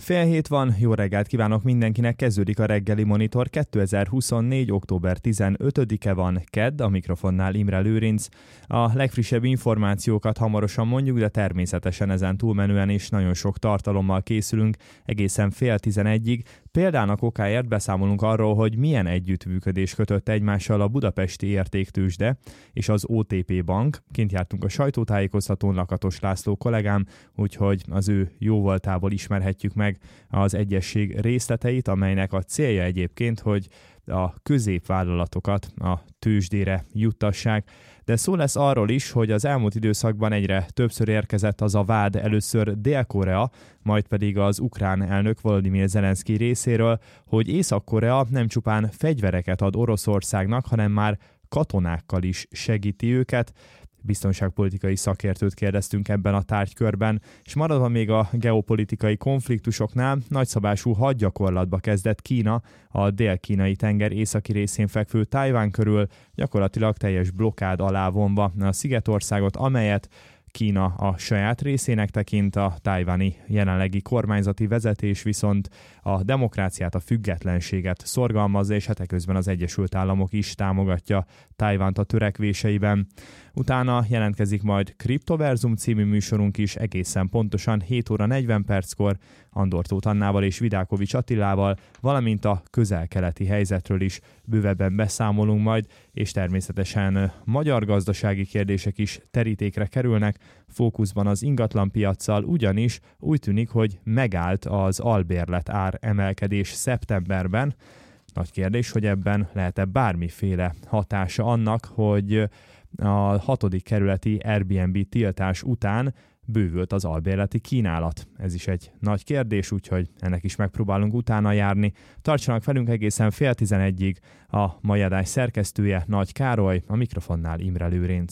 6:30 van, jó reggelt kívánok mindenkinek, kezdődik a reggeli monitor. 2024. október 15-e van, kedd, a mikrofonnál Imre Lőrinc. A legfrissebb információkat hamarosan mondjuk, de természetesen ezen túlmenően is nagyon sok tartalommal készülünk egészen 10:30-ig. Példának okáért beszámolunk arról, hogy milyen együttműködés kötött egymással a Budapesti Értéktőzsde és az OTP Bank. Kint jártunk a sajtótájékoztatón, Lakatos László kollégám, úgyhogy az ő jóvoltából ismerhetjük meg az egyesség részleteit, amelynek a célja egyébként, hogy a középvállalatokat a tőzsdére juttassák. De szó lesz arról is, hogy az elmúlt időszakban egyre többször érkezett az a vád, először Dél-Korea, majd pedig az ukrán elnök Volodymyr Zelenszky részéről, hogy Észak-Korea nem csupán fegyvereket ad Oroszországnak, hanem már katonákkal is segíti őket. Biztonságpolitikai szakértőt kérdeztünk ebben a tárgykörben, és maradva még a geopolitikai konfliktusoknál, nagyszabású hadgyakorlatba kezdett Kína a dél-kínai tenger északi részén fekvő Tajvan körül, gyakorlatilag teljes blokkád alá vonva a szigetországot, amelyet Kína a saját részének tekint, a tajvani jelenlegi kormányzati vezetés viszont a demokráciát, a függetlenséget szorgalmazza, és hát eközben az Egyesült Államok is támogatja Tajvant a törekvéseiben. Utána jelentkezik majd Kriptoverzum című műsorunk is, egészen pontosan 7:40 Andor Tóth Annával és Vidákovics Attilával, valamint a közel-keleti helyzetről is bővebben beszámolunk majd, és természetesen magyar gazdasági kérdések is terítékre kerülnek, fókuszban az ingatlanpiaccal, ugyanis úgy tűnik, hogy megállt az albérlet ár emelkedés szeptemberben. Nagy kérdés, hogy ebben lehet-e bármiféle hatása annak, hogy a 6. kerületi Airbnb tiltás után bővült az albérleti kínálat. Ez is egy nagy kérdés, úgyhogy ennek is megpróbálunk utána járni. Tartsanak velünk egészen 10:30-ig, a mai adás szerkesztője Nagy Károly, a mikrofonnál Imre Lőrinc.